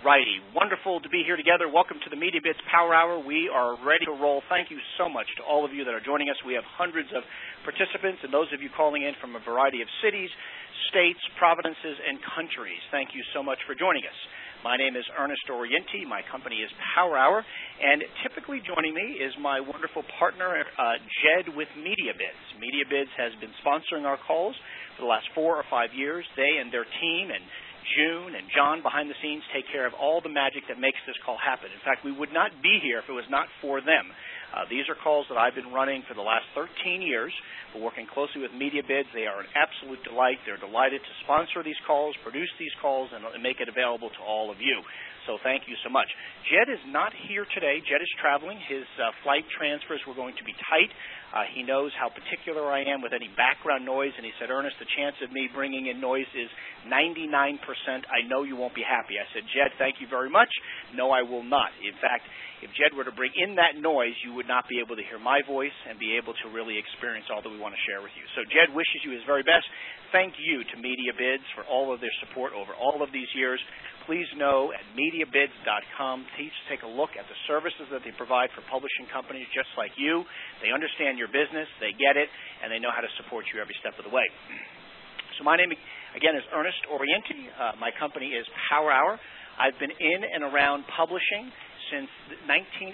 righty. Wonderful to be here together. Welcome to the MediaBids Power Hour. We are ready to roll. Thank you so much to all of you that are joining us. We have hundreds of participants and those of you calling in from a variety of cities, states, provinces, and countries. Thank you so much for joining us. My name is Ernest Orienti. My company is Power Hour. And typically joining me is my wonderful partner, Jed with MediaBids. MediaBids has been sponsoring our calls for the last 4 or 5 years. They and their team and June and John behind the scenes take care of all the magic that makes this call happen. In fact, we would not be here if it was not for them. These are calls that I've been running for the last 13 years. We're working closely with MediaBids. They are an absolute delight. They're delighted to sponsor these calls, produce these calls, and make it available to all of you. So thank you so much. Jed is not here today. Jed is traveling. His flight transfers were going to be tight. He knows how particular I am with any background noise, and he said, Ernest, the chance of me bringing in noise is 99%. I know you won't be happy. I said, Jed, thank you very much. No, I will not. In fact, if Jed were to bring in that noise, you would not be able to hear my voice and be able to really experience all that we want to share with you. So Jed wishes you his very best. Thank you to MediaBids for all of their support over all of these years. Please know at MediaBids.com, please take a look at the services that they provide for publishing companies just like you. They understand your business, they get it, and they know how to support you every step of the way. So my name, again, is Ernest Orienti. My company is Power Hour. I've been in and around publishing since 1985.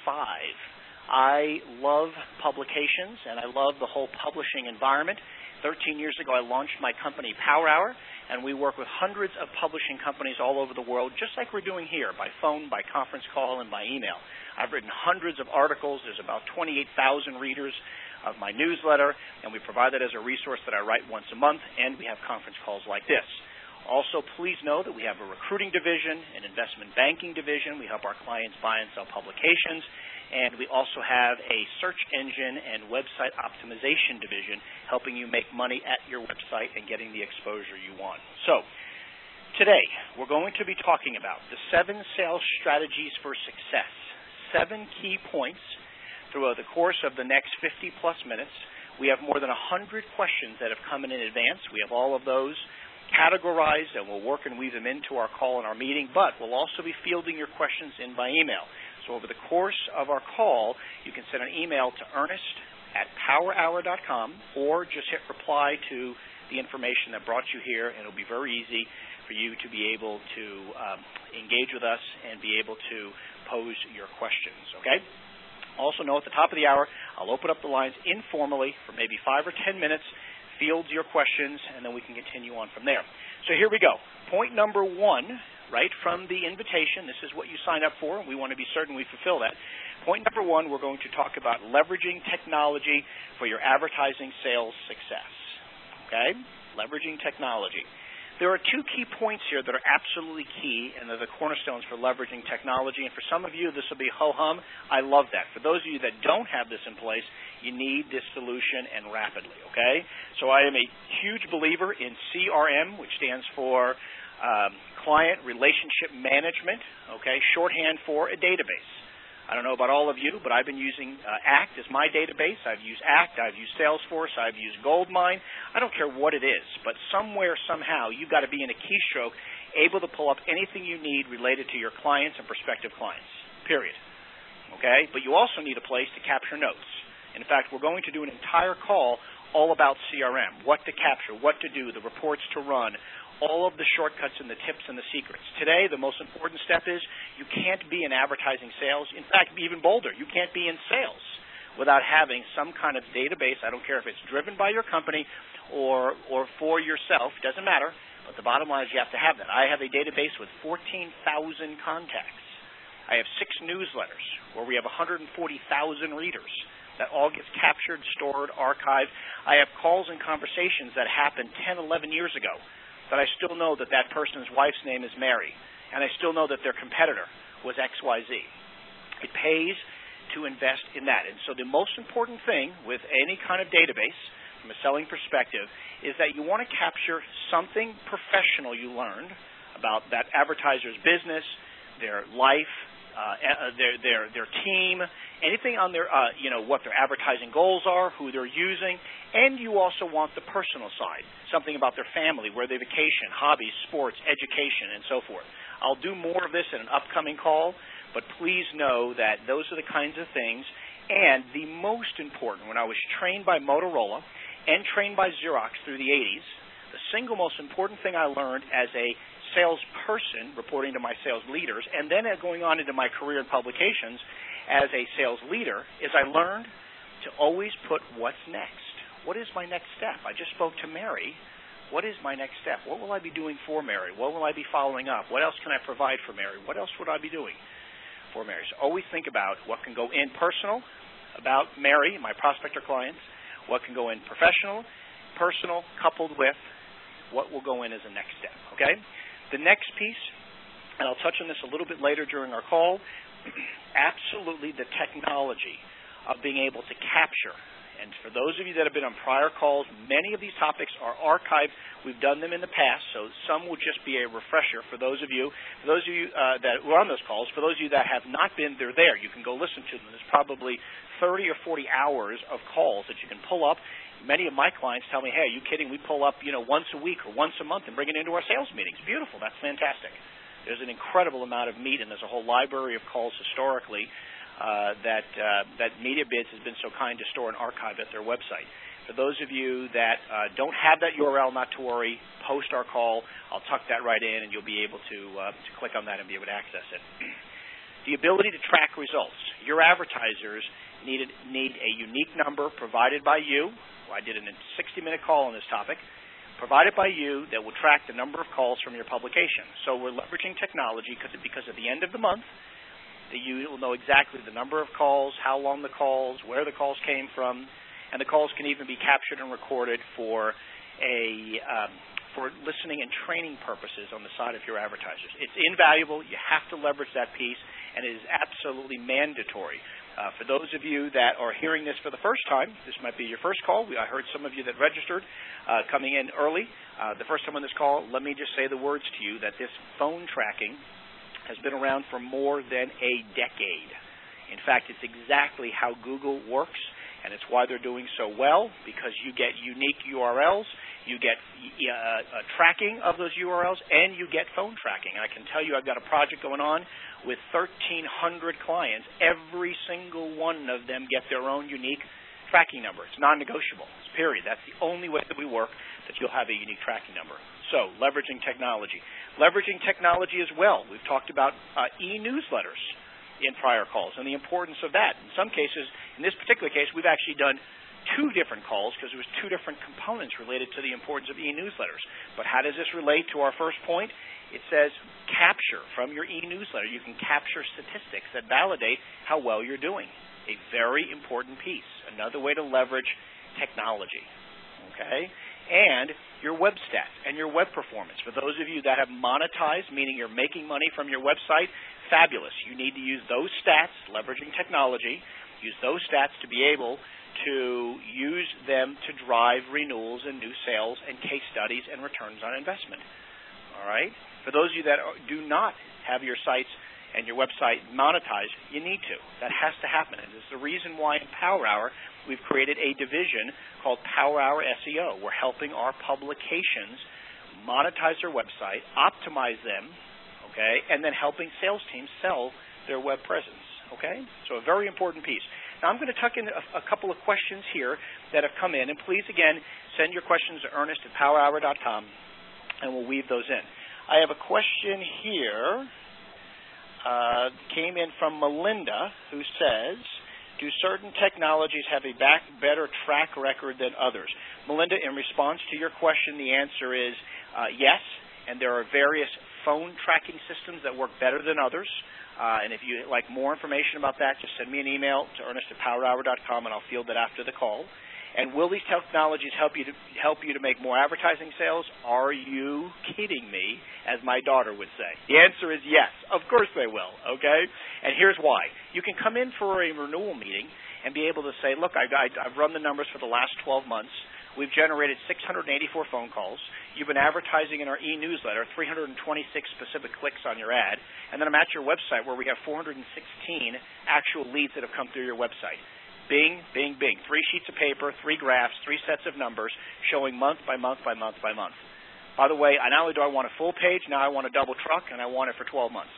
I love publications, and I love the whole publishing environment. 13 years ago, I launched my company, Power Hour, and we work with hundreds of publishing companies all over the world, just like we're doing here, by phone, by conference call, and by email. I've written hundreds of articles. There's about 28,000 readers of my newsletter, and we provide that as a resource that I write once a month, and we have conference calls like this. Also, please know that we have a recruiting division, an investment banking division. We help our clients buy and sell publications. And we also have a search engine and website optimization division helping you make money at your website and getting the exposure you want. So, today we're going to be talking about the 7 sales strategies for success. 7 key points throughout the course of the next 50-plus minutes. We have more than 100 questions that have come in advance. We have all of those categorized, and we'll work and weave them into our call and our meeting, but we'll also be fielding your questions in by email. So over the course of our call, you can send an email to ernest@powerhour.com or just hit reply to the information that brought you here, and it'll be very easy for you to be able to engage with us and be able to pose your questions, okay? Also know at the top of the hour, I'll open up the lines informally for maybe 5 or 10 minutes, field your questions, and then we can continue on from there. So here we go. Point number 1, right from the invitation, this is what you signed up for, and we want to be certain we fulfill that. Point number 1, we're going to talk about leveraging technology for your advertising sales success. Okay? Leveraging technology. There are 2 key points here that are absolutely key, and they're the cornerstones for leveraging technology. And for some of you, this will be ho-hum. I love that. For those of you that don't have this in place, you need this solution and rapidly, okay? So I am a huge believer in CRM, which stands for Client Relationship Management, okay, shorthand for a database. I don't know about all of you, but I've been using ACT as my database. I've used ACT, I've used Salesforce, I've used Goldmine. I don't care what it is, but somewhere, somehow, you've got to be in a keystroke able to pull up anything you need related to your clients and prospective clients, period. Okay? But you also need a place to capture notes. In fact, we're going to do an entire call all about CRM, what to capture, what to do, the reports to run, all of the shortcuts and the tips and the secrets. Today, the most important step is you can't be in advertising sales. In fact, even bolder, you can't be in sales without having some kind of database. I don't care if it's driven by your company or for yourself. It doesn't matter. But the bottom line is you have to have that. I have a database with 14,000 contacts. I have 6 newsletters where we have 140,000 readers. That all gets captured, stored, archived. I have calls and conversations that happened 10, 11 years ago that I still know that that person's wife's name is Mary, and I still know that their competitor was XYZ. It pays to invest in that. And so the most important thing with any kind of database from a selling perspective is that you want to capture something professional you learned about that advertiser's business, their life, their team, anything on their, what their advertising goals are, who they're using, and you also want the personal side, something about their family, where they vacation, hobbies, sports, education, and so forth. I'll do more of this in an upcoming call, but please know that those are the kinds of things. And the most important, when I was trained by Motorola and trained by Xerox through the 80s, the single most important thing I learned as a salesperson reporting to my sales leaders, and then going on into my career in publications as a sales leader, is I learned to always put what's next. What is my next step? I just spoke to Mary. What is my next step? What will I be doing for Mary? What will I be following up? What else can I provide for Mary? What else would I be doing for Mary? So always think about what can go in personal about Mary, my prospect or clients, what can go in professional, personal, coupled with what will go in as a next step, okay? The next piece, and I'll touch on this a little bit later during our call, absolutely the technology of being able to capture. And for those of you that have been on prior calls, many of these topics are archived. We've done them in the past, so some will just be a refresher for those of you that were on those calls. For those of you that have not been, they're there. You can go listen to them. There's probably 30 or 40 hours of calls that you can pull up. Many of my clients tell me, hey, are you kidding? We pull up, once a week or once a month and bring it into our sales meetings. Beautiful. That's fantastic. There's an incredible amount of meat, and there's a whole library of calls historically that MediaBids has been so kind to store and archive at their website. For those of you that don't have that URL, not to worry, post our call. I'll tuck that right in, and you'll be able to click on that and be able to access it. The ability to track results. Your advertisers need a unique number provided by you. I did a 60-minute call on this topic, provided by you that will track the number of calls from your publication. So we're leveraging technology because at the end of the month, that you will know exactly the number of calls, how long the calls, where the calls came from, and the calls can even be captured and recorded for listening and training purposes on the side of your advertisers. It's invaluable. You have to leverage that piece, and it is absolutely mandatory. For those of you that are hearing this for the first time, this might be your first call. I heard some of you that registered coming in early. The first time on this call, let me just say the words to you that this phone tracking has been around for more than a decade. In fact, it's exactly how Google works, and it's why they're doing so well, because you get unique URLs, you get tracking of those URLs, and you get phone tracking. And I can tell you I've got a project going on with 1,300 clients. Every single one of them get their own unique tracking number. It's non-negotiable. It's period. That's the only way that we work, that you'll have a unique tracking number. So, leveraging technology. Leveraging technology as well. We've talked about e-newsletters in prior calls and the importance of that. In some cases, in this particular case, we've actually done 2 different calls because there was 2 different components related to the importance of e-newsletters. But how does this relate to our first point? It says capture from your e-newsletter. You can capture statistics that validate how well you're doing. A very important piece. Another way to leverage technology. Okay? And your web stats and your web performance. For those of you that have monetized, meaning you're making money from your website, fabulous. You need to use those stats, leveraging technology, use those stats to be able to use them to drive renewals and new sales and case studies and returns on investment. All right? For those of you that do not have your sites and your website monetized, you need to. That has to happen. And it's the reason why in Power Hour we've created a division called Power Hour SEO. We're helping our publications monetize their website, optimize them, okay, and then helping sales teams sell their web presence, okay? So a very important piece. Now I'm going to tuck in a couple of questions here that have come in, and please, again, send your questions to ernest@powerhour.com, and we'll weave those in. I have a question here. Came in from Melinda, who says, do certain technologies have a better track record than others? Melinda, in response to your question, the answer is yes, and there are various phone tracking systems that work better than others. And if you'd like more information about that, just send me an email to ernest@powerhour.com, and I'll field it after the call. And will these technologies help you to make more advertising sales? Are you kidding me, as my daughter would say? The answer is yes. Of course they will, okay? And here's why. You can come in for a renewal meeting and be able to say, look, I've run the numbers for the last 12 months. We've generated 684 phone calls. You've been advertising in our e-newsletter, 326 specific clicks on your ad. And then I'm at your website where we have 416 actual leads that have come through your website. Bing, bing, bing. 3 sheets of paper, 3 graphs, 3 sets of numbers showing month by month by month by month. By the way, not only do I want a full page, now I want a double truck, and I want it for 12 months.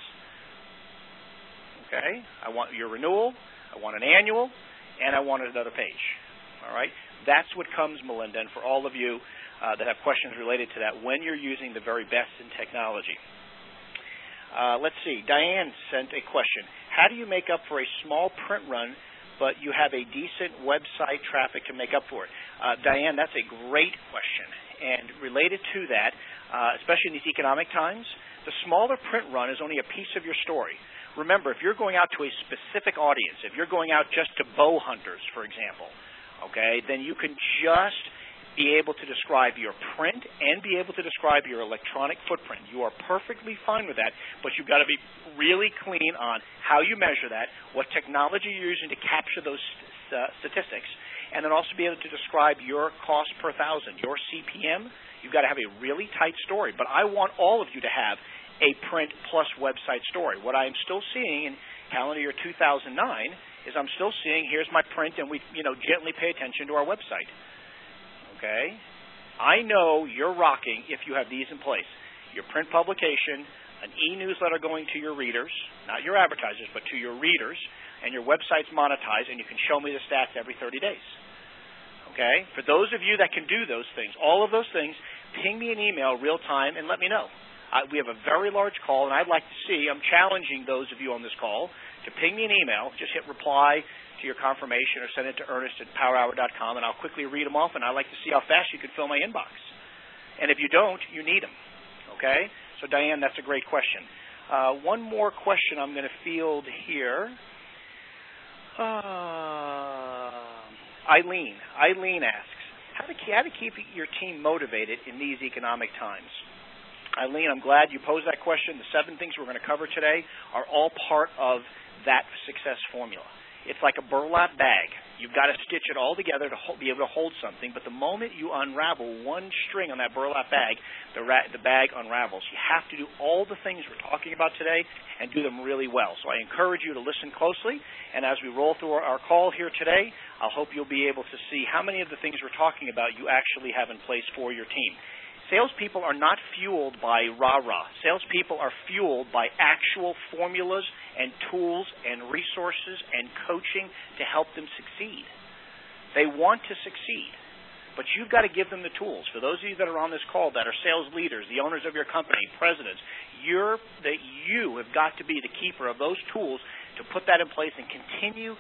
Okay? I want your renewal, I want an annual, and I want another page. All right? That's what comes, Melinda, and for all of you that have questions related to that, when you're using the very best in technology. Let's see. Diane sent a question. How do you make up for a small print run, but you have a decent website traffic to make up for it? Diane, that's a great question. And related to that, especially in these economic times, the smaller print run is only a piece of your story. Remember, if you're going out to a specific audience, if you're going out just to bow hunters, for example, okay, then you can just be able to describe your print and be able to describe your electronic footprint. You are perfectly fine with that, but you've got to be really clean on how you measure that, what technology you're using to capture those statistics, and then also be able to describe your cost per thousand, your CPM. You've got to have a really tight story. But I want all of you to have a print plus website story. What I'm still seeing in calendar year 2009 is I'm still seeing here's my print, and we gently pay attention to our website. Okay? I know you're rocking if you have these in place. Your print publication, an e-newsletter going to your readers, not your advertisers, but to your readers, and your website's monetized, and you can show me the stats every 30 days. Okay? For those of you that can do those things, all of those things, ping me an email real time and let me know. We have a very large call, and I'd like to see, I'm challenging those of you on this call to ping me an email. Just hit reply to your confirmation or send it to Ernest@powerhour.com, and I'll quickly read them off, and I'd like to see how fast you can fill my inbox. And if you don't, you need them. Okay? So, Diane, that's a great question. One more question I'm going to field here. Eileen asks, how to keep your team motivated in these economic times? Eileen, I'm glad you posed that question. The 7 things we're going to cover today are all part of that success formula. It's like a burlap bag. You've got to stitch it all together to be able to hold something, but the moment you unravel one string on that burlap bag, the bag unravels. You have to do all the things we're talking about today and do them really well. So I encourage you to listen closely, and as we roll through our call here today, I hope you'll be able to see how many of the things we're talking about you actually have in place for your team. Salespeople are not fueled by rah-rah. Salespeople are fueled by actual formulas and tools and resources and coaching to help them succeed. They want to succeed, but you've got to give them the tools. For those of you that are on this call that are sales leaders, the owners of your company, presidents, you have got to be the keeper of those tools to put that in place and continue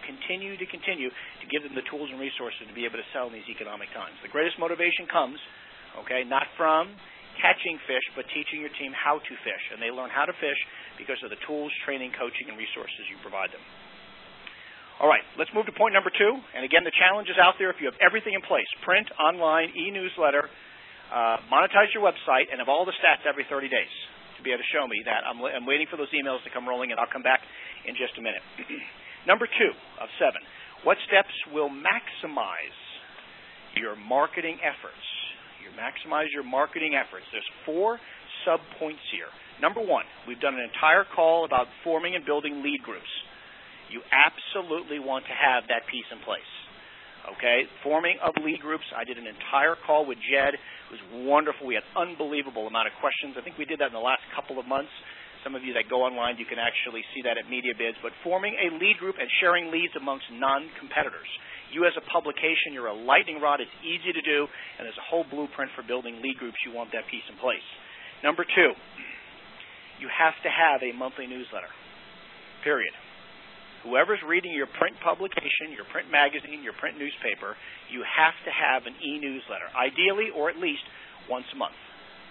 to give them the tools and resources to be able to sell in these economic times. The greatest motivation comes not from catching fish, but teaching your team how to fish. And they learn how to fish because of the tools, training, coaching, and resources you provide them. All right, let's move to point number 2. And again, the challenge is out there. If you have everything in place, print, online, e-newsletter, monetize your website, and have all the stats every 30 days to be able to show me that. I'm waiting for those emails to come rolling, and I'll come back in just a minute. Number 2 of 7, what steps will maximize your marketing efforts? Maximize your marketing efforts. There's 4 sub-points here. Number 1, we've done an entire call about forming and building lead groups. You absolutely want to have that piece in place. Okay? Forming of lead groups, I did an entire call with Jed. It was wonderful. We had an unbelievable amount of questions. I think we did that in the last couple of months. Some of you that go online, you can actually see that at MediaBids. But forming a lead group and sharing leads amongst non-competitors. You as a publication, you're a lightning rod. It's easy to do, and there's a whole blueprint for building lead groups. You want that piece in place. Number 2, you have to have a monthly newsletter, period. Whoever's reading your print publication, your print magazine, your print newspaper, you have to have an e-newsletter, ideally or at least once a month.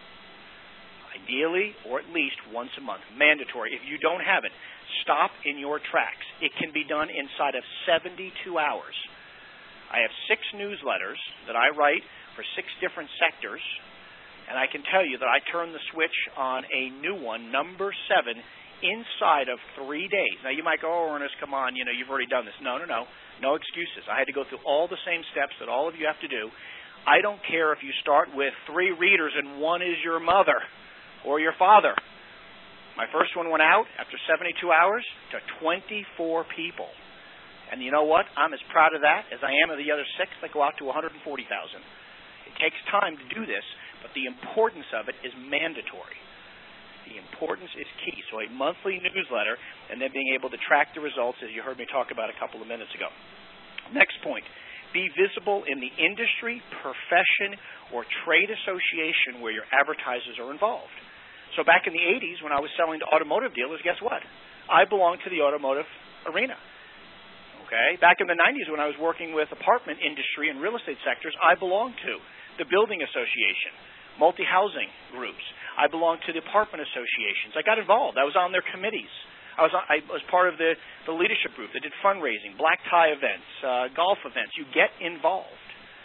Ideally or at least once a month. Mandatory. If you don't have it, stop in your tracks. It can be done inside of 72 hours. I have 6 newsletters that I write for 6 different sectors, and I can tell you that I turn the switch on a new one, number 7, inside of 3 days. Now, you might go, oh, Ernest, come on, you've already done this. No excuses. I had to go through all the same steps that all of you have to do. I don't care if you start with 3 readers and 1 is your mother or your father. My first one went out after 72 hours to 24 people. And you know what? I'm as proud of that as I am of the other 6 that go out to 140,000. It takes time to do this, but the importance of it is mandatory. The importance is key. So a monthly newsletter and then being able to track the results, as you heard me talk about a couple of minutes ago. Next point, be visible in the industry, profession, or trade association where your advertisers are involved. So back in the 80s when I was selling to automotive dealers, guess what? I belonged to the automotive arena. Okay? Back in the 90s when I was working with apartment industry and real estate sectors, I belonged to the building association, multi-housing groups. I belonged to the apartment associations. I got involved. I was on their committees. I was part of the leadership group that did fundraising, black tie events, golf events. You get involved.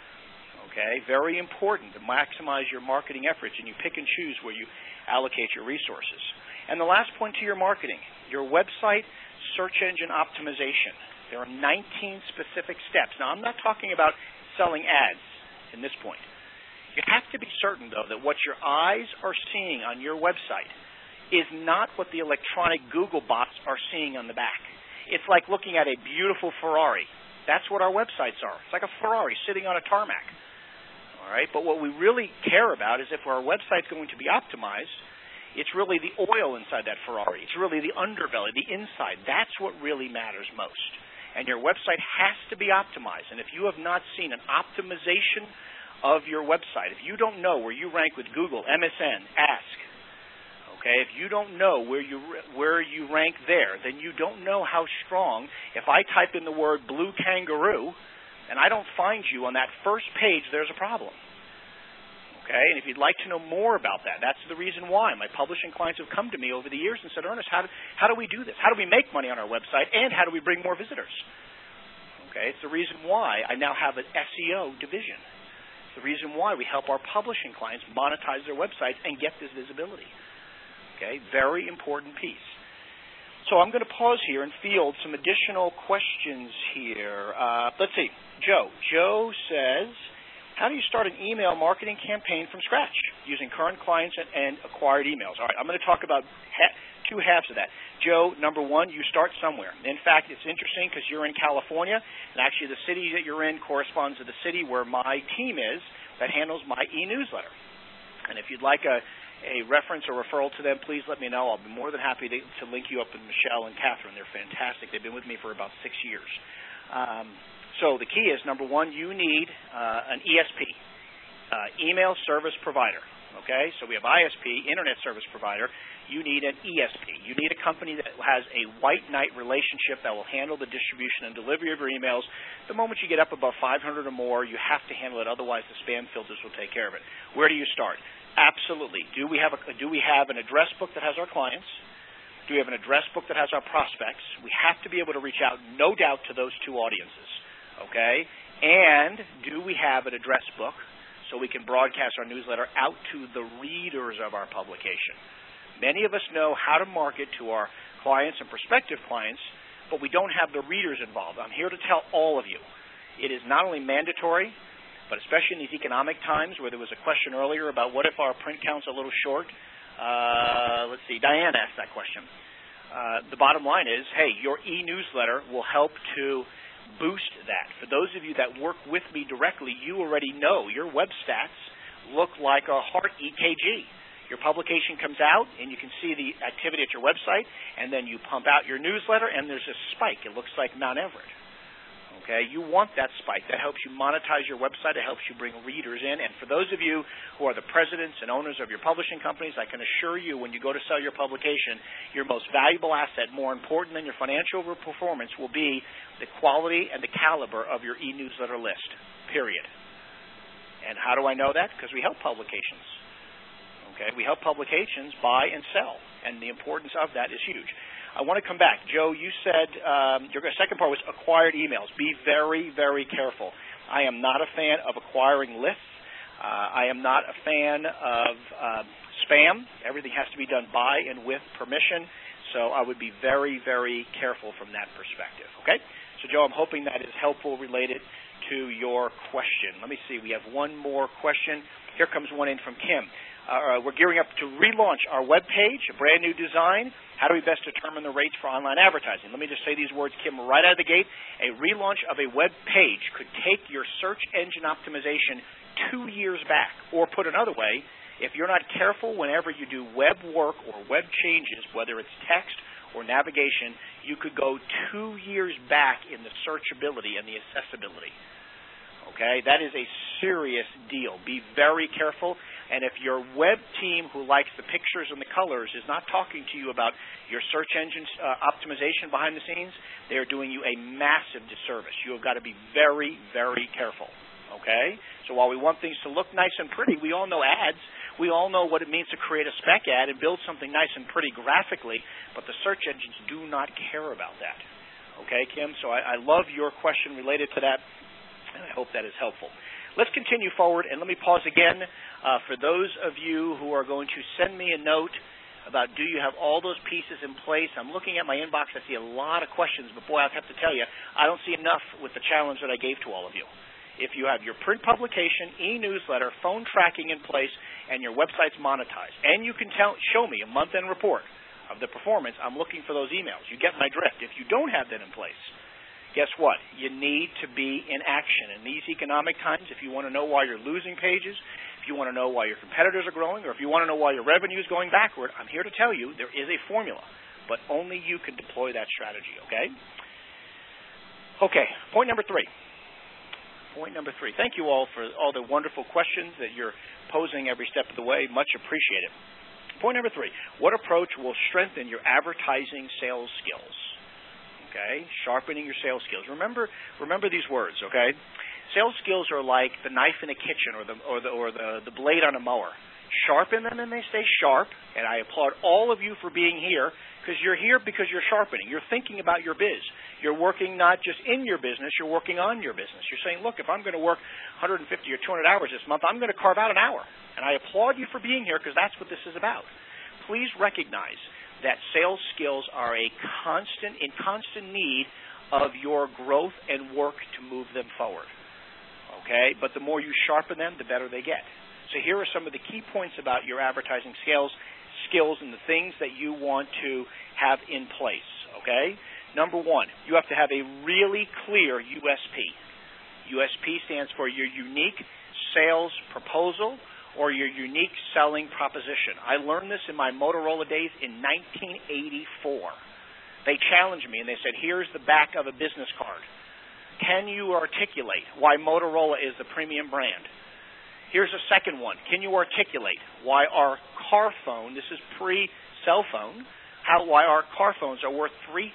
Okay? Very important to maximize your marketing efforts, and you pick and choose where you allocate your resources. And the last point to your marketing, your website search engine optimization. There are 19 specific steps. Now, I'm not talking about selling ads in this point. You have to be certain, though, that what your eyes are seeing on your website is not what the electronic Google bots are seeing on the back. It's like looking at a beautiful Ferrari. That's what our websites are. It's like a Ferrari sitting on a tarmac. All right? But what we really care about is if our website's going to be optimized, it's really the oil inside that Ferrari. It's really the underbelly, the inside. That's what really matters most. And your website has to be optimized. And if you have not seen an optimization of your website, if you don't know where you rank with Google, MSN, Ask, okay, if you don't know where you rank there, then you don't know how strong. If I type in the word blue kangaroo and I don't find you on that first page, there's a problem. Okay, and if you'd like to know more about that, that's the reason why my publishing clients have come to me over the years and said, Ernest, how do we do this? How do we make money on our website, and how do we bring more visitors? Okay, it's the reason why I now have an SEO division. It's the reason why we help our publishing clients monetize their websites and get this visibility. Okay, very important piece. So I'm going to pause here and field some additional questions here. Let's see. Joe. Joe says, how do you start an email marketing campaign from scratch using current clients and acquired emails? All right, I'm going to talk about two halves of that. Joe, number one, you start somewhere. In fact, it's interesting because you're in California, and actually the city that you're in corresponds to the city where my team is that handles my e-newsletter. And if you'd like a reference or referral to them, please let me know. I'll be more than happy to link you up with Michelle and Catherine. They're fantastic. They've been with me for about 6 years. So the key is, number one, you need an ESP, email service provider. Okay? So we have ISP, internet service provider. You need an ESP. You need a company that has a white knight relationship that will handle the distribution and delivery of your emails. The moment you get up above 500 or more, you have to handle it. Otherwise, the spam filters will take care of it. Where do you start? Absolutely. Do we have an address book that has our clients? Do we have an address book that has our prospects? We have to be able to reach out, no doubt, to those two audiences. Okay? And do we have an address book so we can broadcast our newsletter out to the readers of our publication? Many of us know how to market to our clients and prospective clients, but we don't have the readers involved. I'm here to tell all of you, it is not only mandatory, but especially in these economic times where there was a question earlier about what if our print count's a little short. Let's see, Diane asked that question. The bottom line is, hey, your e-newsletter will help to boost that. For those of you that work with me directly, you already know your web stats look like a heart EKG. Your publication comes out, and you can see the activity at your website, and then you pump out your newsletter, and there's a spike. It looks like Mount Everett. Okay, you want that spike. That helps you monetize your website. It helps you bring readers in. And for those of you who are the presidents and owners of your publishing companies, I can assure you when you go to sell your publication, your most valuable asset, more important than your financial performance, will be the quality and the caliber of your e-newsletter list, period. And how do I know that? Because we help publications. Okay, we help publications buy and sell, and the importance of that is huge. I want to come back. Joe, you said your second part was acquired emails. Be very, very careful. I am not a fan of acquiring lists. I am not a fan of spam. Everything has to be done by and with permission, so I would be very, very careful from that perspective. Okay? So, Joe, I'm hoping that is helpful related to your question. Let me see. We have one more question. Here comes one in from Kim. We're gearing up to relaunch our web page, a brand new design. How do we best determine the rates for online advertising? Let me just say these words, Kim, right out of the gate. A relaunch of a web page could take your search engine optimization 2 years back. Or put another way, if you're not careful whenever you do web work or web changes, whether it's text or navigation, you could go 2 years back in the searchability and the accessibility. Okay, that is a serious deal. Be very careful. And if your web team who likes the pictures and the colors is not talking to you about your search engine optimization behind the scenes, they are doing you a massive disservice. You have got to be very, very careful. Okay? So while we want things to look nice and pretty, we all know ads. We all know what it means to create a spec ad and build something nice and pretty graphically, but the search engines do not care about that. Okay, Kim? So I love your question related to that, and I hope that is helpful. Let's continue forward, and let me pause again for those of you who are going to send me a note about do you have all those pieces in place. I'm looking at my inbox. I see a lot of questions, but boy, I have to tell you, I don't see enough with the challenge that I gave to all of you. If you have your print publication, e-newsletter, phone tracking in place, and your website's monetized, and you can show me a month-end report of the performance, I'm looking for those emails. You get my drift. If you don't have that in place, guess what? You need to be in action. In these economic times, if you want to know why you're losing pages, if you want to know why your competitors are growing, or if you want to know why your revenue is going backward, I'm here to tell you there is a formula, but only you can deploy that strategy, okay? Okay, point number 3. Point number 3. Thank you all for all the wonderful questions that you're posing every step of the way. Much appreciated. Point number 3. What approach will strengthen your advertising sales skills? Okay, sharpening your sales skills. Remember these words. Okay, sales skills are like the knife in a kitchen or the blade on a mower. Sharpen them and they stay sharp. And I applaud all of you for being here because you're here because you're sharpening. You're thinking about your biz. You're working not just in your business, you're working on your business. You're saying, look, if I'm going to work 150 or 200 hours this month, I'm going to carve out an hour. And I applaud you for being here because that's what this is about. Please recognize that sales skills are in constant need of your growth and work to move them forward. Okay? But the more you sharpen them, the better they get. So here are some of the key points about your advertising skills and the things that you want to have in place. Okay? Number 1, you have to have a really clear USP. USP stands for your unique sales proposal or your unique selling proposition. I learned this in my Motorola days in 1984. They challenged me and they said, here's the back of a business card. Can you articulate why Motorola is the premium brand? Here's a second one. Can you articulate why our car phone, this is pre-cell phone, why our car phones are worth $3,000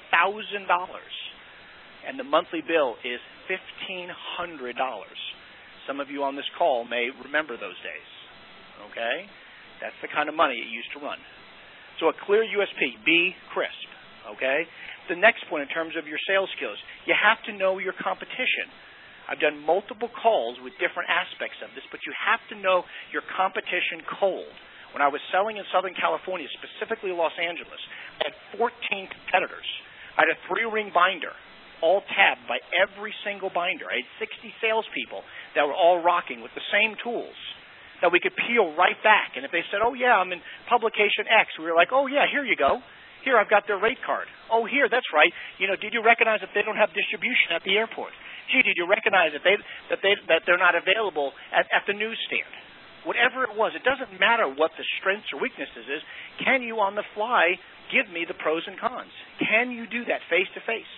and the monthly bill is $1,500. Some of you on this call may remember those days. Okay? That's the kind of money it used to run. So a clear USP, be crisp. Okay? The next point in terms of your sales skills, you have to know your competition. I've done multiple calls with different aspects of this, but you have to know your competition cold. When I was selling in Southern California, specifically Los Angeles, I had 14 competitors. I had a 3-ring binder, all tabbed by every single binder. I had 60 salespeople that were all rocking with the same tools that we could peel right back. And if they said, oh, yeah, I'm in publication X, we were like, oh, yeah, here you go. Here, I've got their rate card. Oh, here, that's right. You know, did you recognize that they don't have distribution at the airport? Gee, did you recognize that they're not available at the newsstand? Whatever it was, it doesn't matter what the strengths or weaknesses is. Can you, on the fly, give me the pros and cons? Can you do that face-to-face?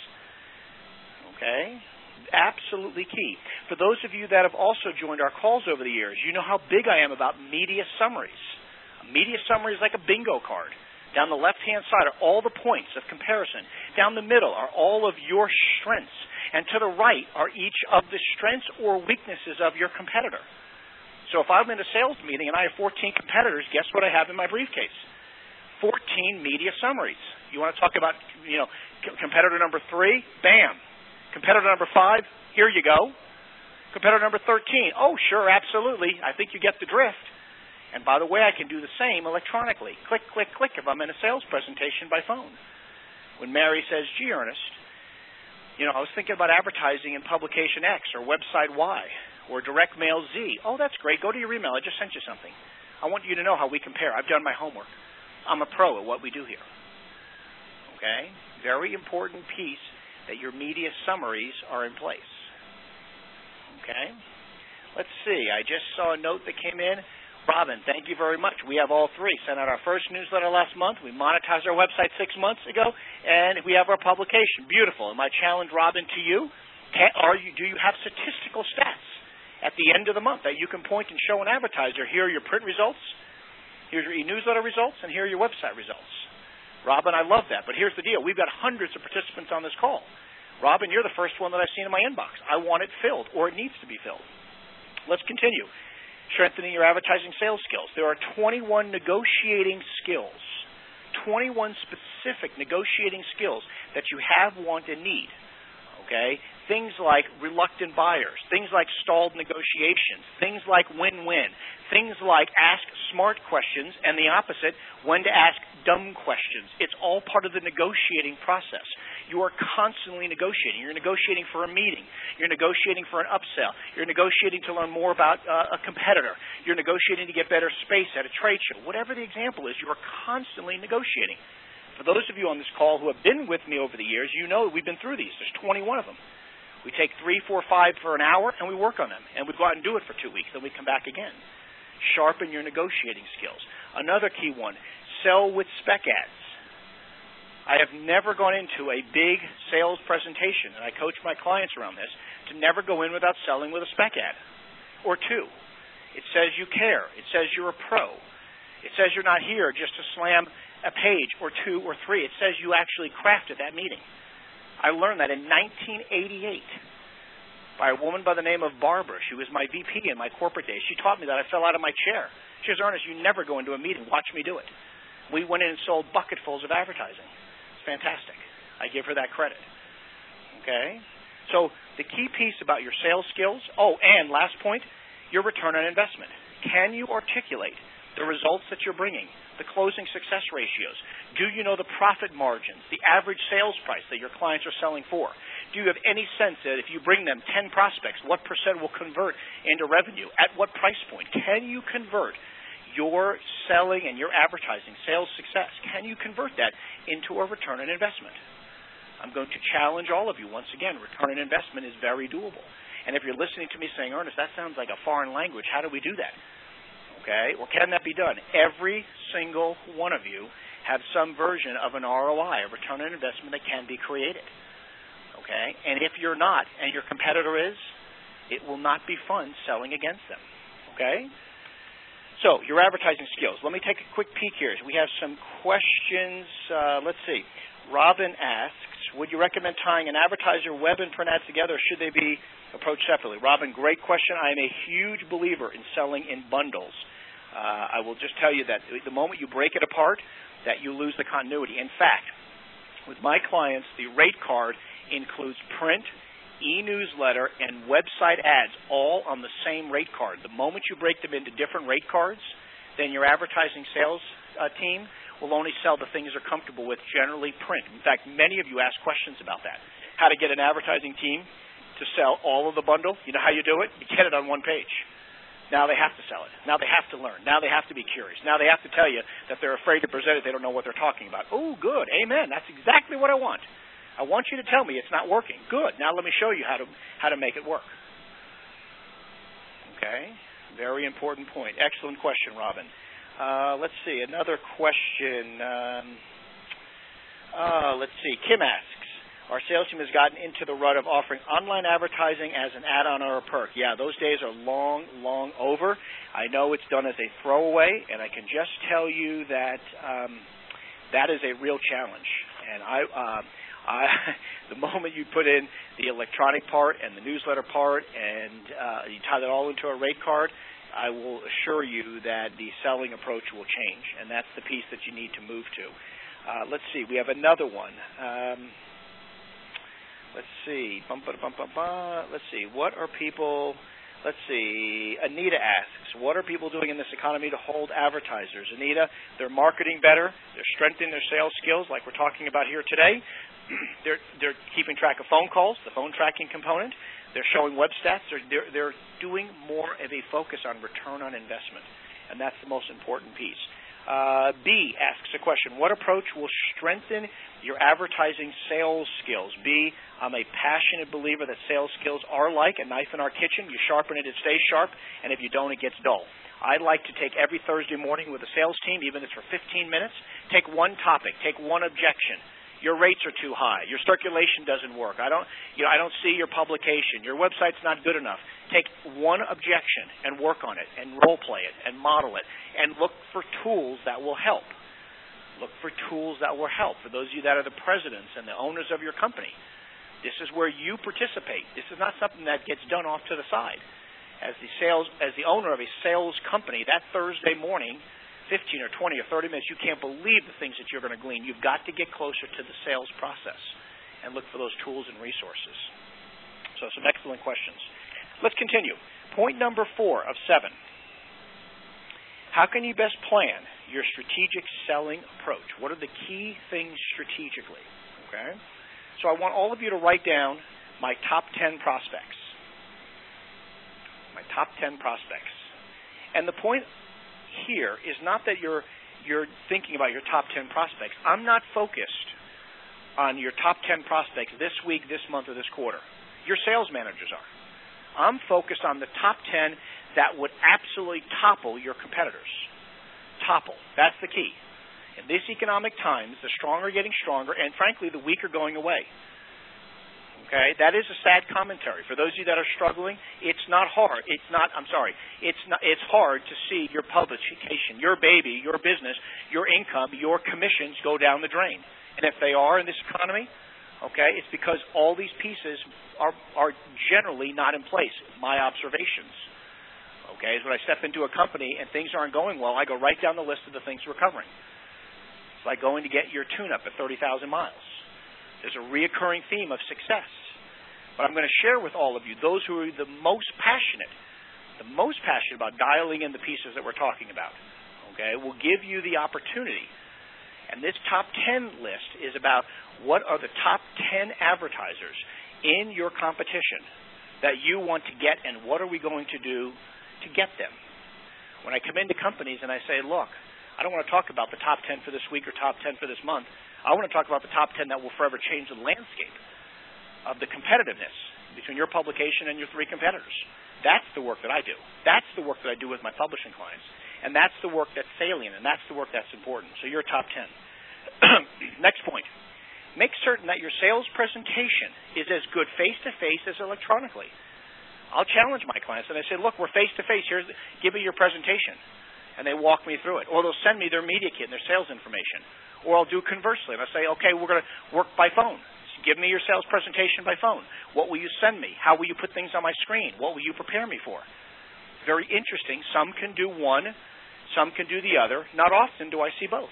Okay? Absolutely key. For those of you that have also joined our calls over the years, you know how big I am about media summaries. A media summary is like a bingo card. Down the left-hand side are all the points of comparison. Down the middle are all of your strengths. And to the right are each of the strengths or weaknesses of your competitor. So if I'm in a sales meeting and I have 14 competitors, guess what I have in my briefcase? 14 media summaries. You want to talk about, competitor number 3? Bam. Competitor number 5? Here you go. Competitor number 13? Oh, sure, absolutely. I think you get the drift. And by the way, I can do the same electronically. Click, click, click if I'm in a sales presentation by phone. When Mary says, gee, Ernest, I was thinking about advertising in publication X or website Y or direct mail Z. Oh, that's great. Go to your email. I just sent you something. I want you to know how we compare. I've done my homework. I'm a pro at what we do here. Okay? Very important piece that your media summaries are in place. Okay? Let's see. I just saw a note that came in. Robin, thank you very much. We have all three. Sent out our first newsletter last month. We monetized our website 6 months ago, and we have our publication. Beautiful. And my challenge, Robin, to you, do you have statistical stats at the end of the month that you can point and show an advertiser? Here are your print results, here's your e-newsletter results, and here are your website results. Robin, I love that. But here's the deal. We've got hundreds of participants on this call. Robin, you're the first one that I've seen in my inbox. I want it filled, or it needs to be filled. Let's continue. Strengthening your advertising sales skills. There are 21 negotiating skills, 21 specific negotiating skills that you have, want, and need. Okay? Things like reluctant buyers, things like stalled negotiations, things like win-win, things like ask smart questions, and the opposite, when to ask dumb questions. It's all part of the negotiating process. You are constantly negotiating. You're negotiating for a meeting. You're negotiating for an upsell. You're negotiating to learn more about a competitor. You're negotiating to get better space at a trade show. Whatever the example is, you are constantly negotiating. For those of you on this call who have been with me over the years, you know we've been through these. There's 21 of them. We take 3, 4, 5 for an hour, and we work on them. And we go out and do it for 2 weeks. Then we come back again. Sharpen your negotiating skills. Another key one, sell with spec ads. I have never gone into a big sales presentation, and I coach my clients around this, to never go in without selling with a spec ad or two. It says you care. It says you're a pro. It says you're not here just to slam a page or 2 or 3. It says you actually crafted that meeting. I learned that in 1988 by a woman by the name of Barbara. She was my VP in my corporate days. She taught me that. I fell out of my chair. She says, Ernest, you never go into a meeting. Watch me do it. We went in and sold bucketfuls of advertising. It's fantastic. I give her that credit. Okay? So the key piece about your sales skills, and last point, your return on investment. Can you articulate the results that you're bringing, the closing success ratios? Do you know the profit margins, the average sales price that your clients are selling for? Do you have any sense that if you bring them 10 prospects, what percent will convert into revenue? At what price point? Can you convert your selling and your advertising sales success? Can you convert that into a return on investment? I'm going to challenge all of you once again. Return on investment is very doable. And if you're listening to me saying, Ernest, that sounds like a foreign language, how do we do that? Okay, well, can that be done? Every single one of you have some version of an ROI, a return on investment that can be created. Okay, and if you're not, and your competitor is, it will not be fun selling against them. Okay? So, your advertising skills. Let me take a quick peek here. We have some questions. Let's see. Robin asks, would you recommend tying an advertiser, web, and print ads together, or should they be approached separately? Robin, great question. I am a huge believer in selling in bundles. I will just tell you that the moment you break it apart, that you lose the continuity. In fact, with my clients, the rate card includes print, e-newsletter, and website ads all on the same rate card. The moment you break them into different rate cards, then your advertising sales team will only sell the things they're comfortable with, generally print. In fact, many of you ask questions about that. How to get an advertising team to sell all of the bundle. You know how you do it? You get it on one page. Now they have to sell it. Now they have to learn. Now they have to be curious. Now they have to tell you that they're afraid to present it. They don't know what they're talking about. Oh, good. Amen. That's exactly what I want. I want you to tell me it's not working. Good. Now let me show you how to make it work. Okay. Very important point. Excellent question, Robin. Let's see. Another question. Let's see. Kim asks, our sales team has gotten into the rut of offering online advertising as an add-on or a perk. Yeah, those days are long, long over. I know it's done as a throwaway, and I can just tell you that that is a real challenge. And the moment you put in the electronic part and the newsletter part and you tie that all into a rate card, I will assure you that the selling approach will change, and that's the piece that you need to move to. Let's see. We have another one. Let's see. Let's see. What are people... Let's see. Anita asks, what are people doing in this economy to hold advertisers? Anita, they're marketing better. They're strengthening their sales skills like we're talking about here today. They're keeping track of phone calls, the phone tracking component. They're showing web stats. They're doing more of a focus on return on investment, and that's the most important piece. B asks a question. What approach will strengthen your advertising sales skills? B, I'm a passionate believer that sales skills are like a knife in our kitchen. You sharpen it, it stays sharp, and if you don't, it gets dull. I'd like to take every Thursday morning with a sales team, even if it's for 15 minutes, take one topic, take one objection. Your rates are too high. Your circulation doesn't work. I don't see your publication. Your website's not good enough. Take one objection and work on it and role play it and model it and look for tools that will help. Look for tools that will help. For those of you that are the presidents and the owners of your company, this is where you participate. This is not something that gets done off to the side. As the owner of a sales company, that Thursday morning, 15 or 20 or 30 minutes, you can't believe the things that you're going to glean. You've got to get closer to the sales process and look for those tools and resources. So some excellent questions. Let's continue. Point number 4 of 7. How can you best plan your strategic selling approach? What are the key things strategically? Okay. So I want all of you to write down my top 10 prospects. My top 10 prospects. And the point here is not that you're thinking about your top 10 prospects. I'm not focused on your top 10 prospects this week, this month, or this quarter. Your sales managers are. I'm focused on the top 10 that would absolutely topple your competitors. Topple. That's the key. In these economic times, the strong are getting stronger, and frankly, the weak are going away. Okay, that is a sad commentary. For those of you that are struggling, it's not hard. It's hard to see your publication, your baby, your business, your income, your commissions go down the drain. And if they are in this economy, okay, it's because all these pieces are generally not in place. My observations. Okay, is when I step into a company and things aren't going well, I go right down the list of the things we're covering. It's like going to get your tune-up at 30,000 miles. There's a reoccurring theme of success. But I'm going to share with all of you, those who are the most passionate about dialing in the pieces that we're talking about, okay, will give you the opportunity. And this top 10 list is about what are the top 10 advertisers in your competition that you want to get, and what are we going to do to get them? When I come into companies and I say, look, I don't want to talk about the top 10 for this week or top 10 for this month. I want to talk about the top 10 that will forever change the landscape of the competitiveness between your publication and your 3 competitors. That's the work that I do. That's the work that I do with my publishing clients. And that's the work that's salient, and that's the work that's important. So you're top 10. Next point. Make certain that your sales presentation is as good face-to-face as electronically. I'll challenge my clients, and I say, look, we're face-to-face. Give me your presentation. And they walk me through it. Or they'll send me their media kit and their sales information. Or I'll do conversely, and I'll say, okay, we're going to work by phone. So give me your sales presentation by phone. What will you send me? How will you put things on my screen? What will you prepare me for? Very interesting. Some can do one. Some can do the other. Not often do I see both.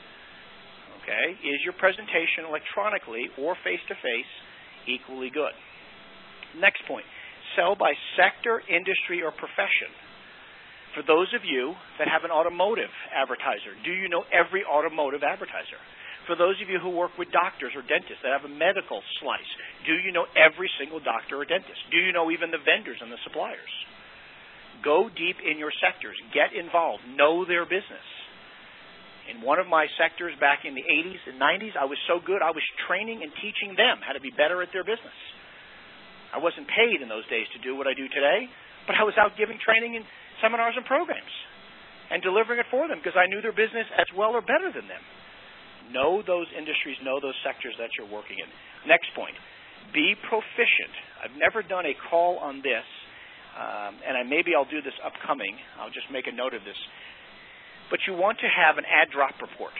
Okay? Is your presentation electronically or face-to-face equally good? Next point. Sell by sector, industry, or profession. For those of you that have an automotive advertiser, do you know every automotive advertiser? For those of you who work with doctors or dentists that have a medical slice, do you know every single doctor or dentist? Do you know even the vendors and the suppliers? Go deep in your sectors. Get involved. Know their business. In one of my sectors back in the 80s and 90s, I was so good, I was training and teaching them how to be better at their business. I wasn't paid in those days to do what I do today, but I was out giving training and seminars and programs and delivering it for them because I knew their business as well or better than them. Know those industries, know those sectors that you're working in. Next point, be proficient. I've never done a call on this, and maybe I'll do this upcoming. I'll just make a note of this. But you want to have an ad drop report.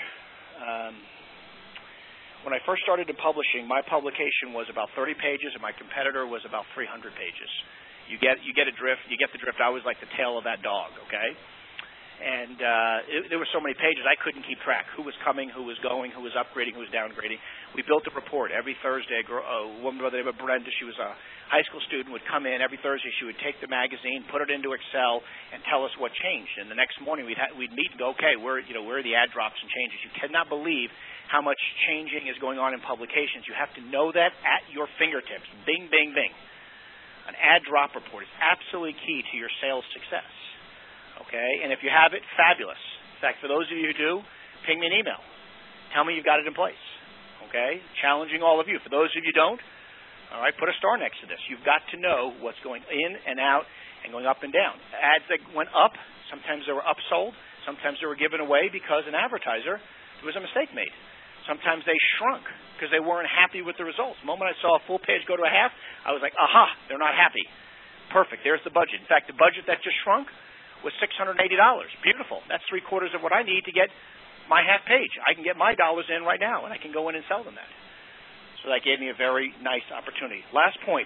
When I first started in publishing, my publication was about 30 pages, and my competitor was about 300 pages. You get a drift. You get the drift. I was like the tail of that dog, okay? And there were so many pages, I couldn't keep track. Who was coming, who was going, who was upgrading, who was downgrading. We built a report. Every Thursday, a woman by the name of Brenda, she was a high school student, would come in. Every Thursday, she would take the magazine, put it into Excel, and tell us what changed. And the next morning, we'd meet and go, okay, where are the ad drops and changes? You cannot believe how much changing is going on in publications. You have to know that at your fingertips. Bing, bing, bing. An ad drop report is absolutely key to your sales success. Okay? And if you have it, fabulous. In fact, for those of you who do, ping me an email. Tell me you've got it in place. Okay? Challenging all of you. For those of you who don't, all right, put a star next to this. You've got to know what's going in and out and going up and down. Ads that went up, sometimes they were upsold. Sometimes they were given away because an advertiser, there was a mistake made. Sometimes they shrunk because they weren't happy with the results. The moment I saw a full page go to a half, I was like, aha, they're not happy. Perfect. There's the budget. In fact, the budget that just shrunk was $680. Beautiful. That's 3/4 of what I need to get my half page. I can get my dollars in right now, and I can go in and sell them that. So that gave me a very nice opportunity. Last point.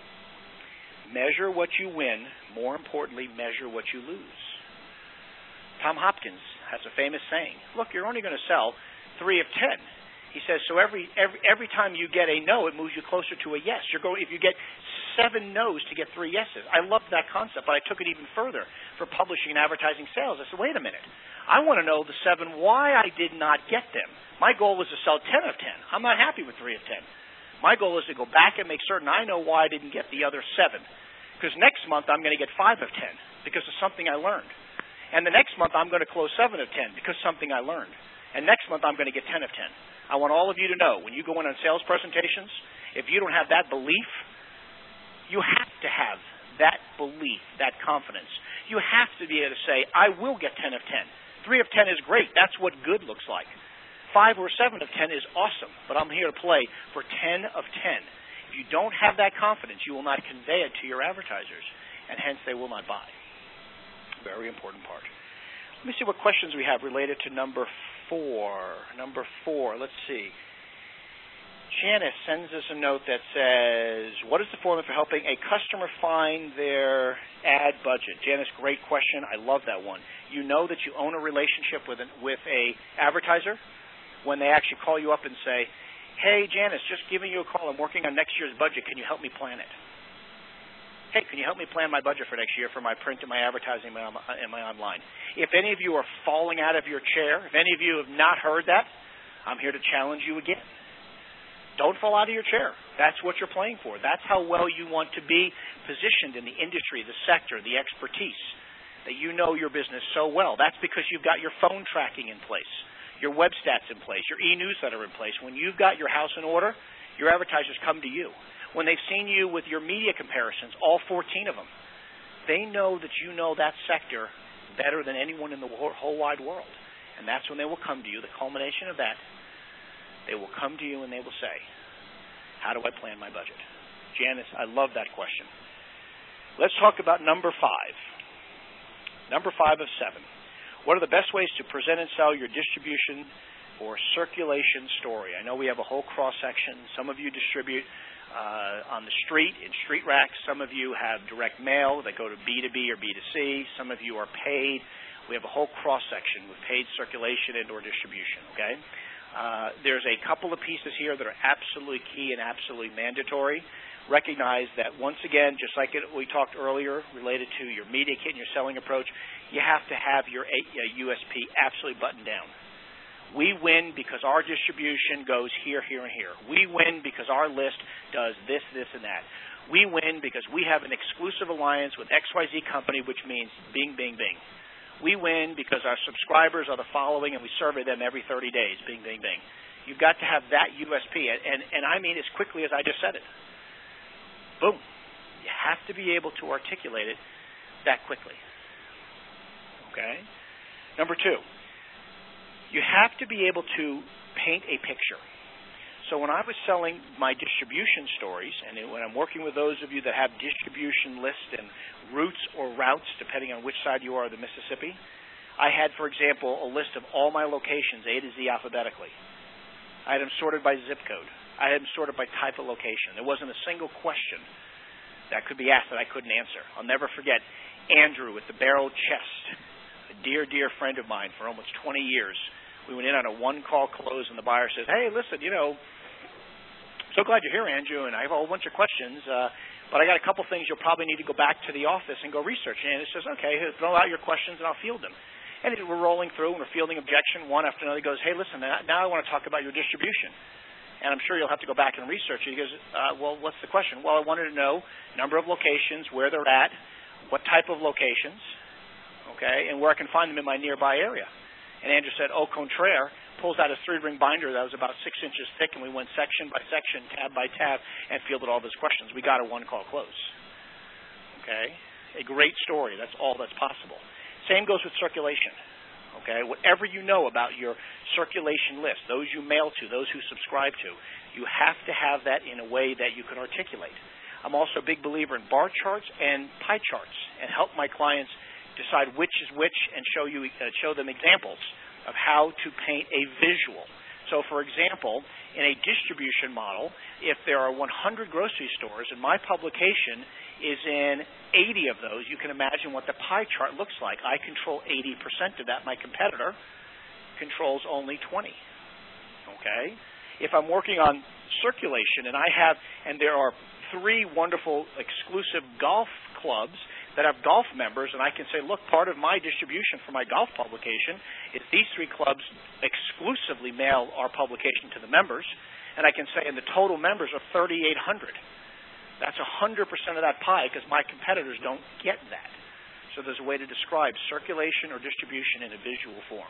Measure what you win. More importantly, measure what you lose. Tom Hopkins has a famous saying, look, you're only going to sell 3 of 10. He says, so every time you get a no, it moves you closer to a yes. If you get 7 no's to get 3 yeses. I loved that concept, but I took it even further for publishing and advertising sales. I said, wait a minute. I want to know the 7 why I did not get them. My goal was to sell 10 of 10. I'm not happy with 3 of 10. My goal is to go back and make certain I know why I didn't get the other 7. Because next month I'm going to get 5 of 10 because of something I learned. And the next month I'm going to close 7 of 10 because something I learned. And next month I'm going to get 10 of 10. I want all of you to know, when you go in on sales presentations, if you don't have that belief, you have to have that belief, that confidence. You have to be able to say, I will get 10 of 10. 3 of 10 is great. That's what good looks like. 5 or 7 of 10 is awesome, but I'm here to play for 10 of 10. If you don't have that confidence, you will not convey it to your advertisers, and hence they will not buy. Very important part. Let me see what questions we have related to number 4. Number 4, let's see. Janice sends us a note that says, what is the formula for helping a customer find their ad budget? Janice, great question. I love that one. You know that you own a relationship with a advertiser when they actually call you up and say, hey, Janice, just giving you a call. I'm working on next year's budget. Can you help me plan it? Hey, can you help me plan my budget for next year for my print and my advertising and my online? If any of you are falling out of your chair, if any of you have not heard that, I'm here to challenge you again. Don't fall out of your chair. That's what you're playing for. That's how well you want to be positioned in the industry, the sector, the expertise, that you know your business so well. That's because you've got your phone tracking in place, your web stats in place, your e-newsletter in place. When you've got your house in order, your advertisers come to you. When they've seen you with your media comparisons, all 14 of them, they know that you know that sector better than anyone in the whole wide world. And that's when they will come to you. The culmination of that, they will come to you and they will say, how do I plan my budget? Janice, I love that question. Let's talk about number 5. Number 5 of 7. What are the best ways to present and sell your distribution or circulation story? I know we have a whole cross-section. Some of you distribute on the street, in street racks. Some of you have direct mail that go to B2B or B2C. Some of you are paid. We have a whole cross-section with paid circulation and or distribution, okay? There's a couple of pieces here that are absolutely key and absolutely mandatory. Recognize that, once again, just like we talked earlier related to your media kit and your selling approach, you have to have your USP absolutely buttoned down. We win because our distribution goes here, here, and here. We win because our list does this, this, and that. We win because we have an exclusive alliance with XYZ company, which means bing, bing, bing. We win because our subscribers are the following and we survey them every 30 days, bing, bing, bing. You've got to have that USP, and I mean as quickly as I just said it. Boom. You have to be able to articulate it that quickly. Okay? Number 2. You have to be able to paint a picture. So when I was selling my distribution stories, and when I'm working with those of you that have distribution lists and routes or routes, depending on which side you are of the Mississippi, I had, for example, a list of all my locations, A to Z alphabetically. I had them sorted by zip code. I had them sorted by type of location. There wasn't a single question that could be asked that I couldn't answer. I'll never forget Andrew with the barrel chest, a dear, dear friend of mine for almost 20 years. We went in on a one-call close, and the buyer says, hey, listen, so glad you're here, Andrew, and I have a whole bunch of questions, but I got a couple things you'll probably need to go back to the office and go research. And it says, okay, throw out your questions, and I'll field them. And we're rolling through, and we're fielding objection one after another. He goes, hey, listen, now I want to talk about your distribution. And I'm sure you'll have to go back and research it. He goes, well, what's the question? Well, I wanted to know number of locations, where they're at, what type of locations, okay, and where I can find them in my nearby area. And Andrew said, au contraire, pulls out his 3-ring binder that was about 6 inches thick, and we went section by section, tab by tab, and fielded all of his questions. We got a one-call close. Okay? A great story. That's all that's possible. Same goes with circulation. Okay? Whatever you know about your circulation list, those you mail to, those who subscribe to, you have to have that in a way that you can articulate. I'm also a big believer in bar charts and pie charts, and help my clients decide which is which and show them examples of how to paint a visual. So, for example, in a distribution model, if there are 100 grocery stores and my publication is in 80 of those, you can imagine what the pie chart looks like. I control 80% of that. My competitor controls only 20. Okay? If I'm working on circulation and there are 3 wonderful exclusive golf clubs that have golf members, and I can say, look, part of my distribution for my golf publication is these 3 clubs exclusively mail our publication to the members, and I can say, and the total members are 3,800. That's 100% of that pie because my competitors don't get that. So there's a way to describe circulation or distribution in a visual form.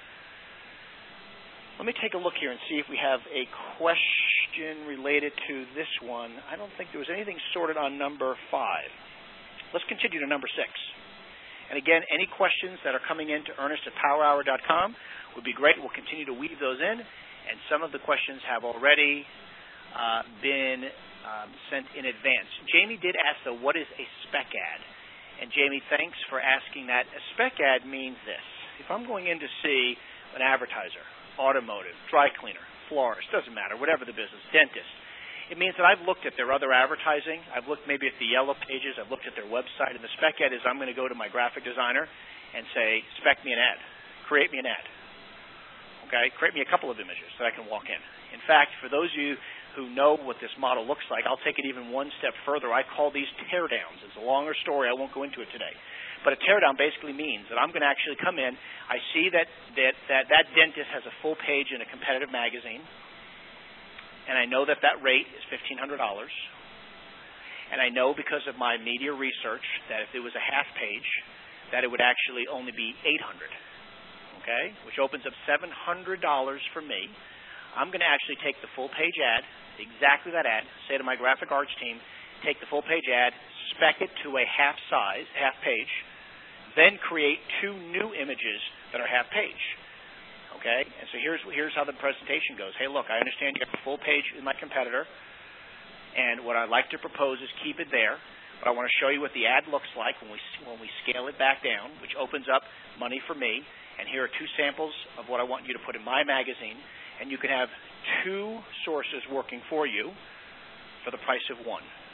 Let me take a look here and see if we have a question related to this one. I don't think there was anything sorted on number 5. Let's continue to number 6. And again, any questions that are coming in to Ernest@powerhour.com would be great. We'll continue to weave those in. And some of the questions have already been sent in advance. Jamie did ask, though, what is a spec ad? And Jamie, thanks for asking that. A spec ad means this. If I'm going in to see an advertiser, automotive, dry cleaner, florist, doesn't matter, whatever the business, dentist, it means that I've looked at their other advertising. I've looked maybe at the yellow pages. I've looked at their website. And the spec ad is I'm going to go to my graphic designer and say, spec me an ad. Create me an ad. Okay? Create me a couple of images that I can walk in. In fact, for those of you who know what this model looks like, I'll take it even one step further. I call these teardowns. It's a longer story. I won't go into it today. But a teardown basically means that I'm going to actually come in. I see that dentist has a full page in a competitive magazine. And I know that rate is $1,500. And I know because of my media research that if it was a half page, that it would actually only be $800. Okay? Which opens up $700 for me. I'm going to actually take the full page ad, exactly that ad, say to my graphic arts team, take the full page ad, spec it to a half page, then create 2 new images that are half page. Okay? And so here's how the presentation goes. Hey, look, I understand you have a full page in my competitor, and what I'd like to propose is keep it there, but I want to show you what the ad looks like when we scale it back down, which opens up money for me, and here are 2 samples of what I want you to put in my magazine, and you can have 2 sources working for you for the price of 1.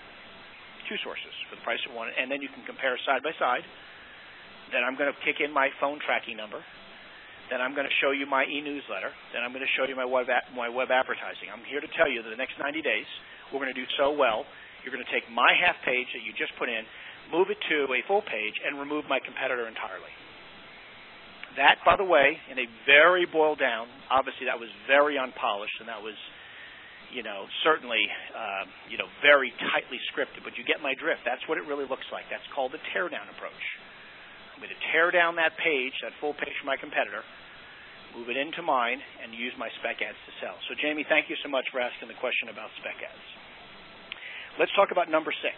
2 sources for the price of 1, and then you can compare side by side. Then I'm going to kick in my phone tracking number. Then I'm going to show you my e-newsletter. Then I'm going to show you my web advertising. I'm here to tell you that the next 90 days, we're going to do so well, you're going to take my half page that you just put in, move it to a full page, and remove my competitor entirely. That, by the way, in a very boiled down, obviously that was very unpolished, and that was, certainly, very tightly scripted, but you get my drift. That's what it really looks like. That's called the teardown approach. I'm going to tear down that page, that full page for my competitor, move it into mine, and use my spec ads to sell. So, Jamie, thank you so much for asking the question about spec ads. Let's talk about number 6.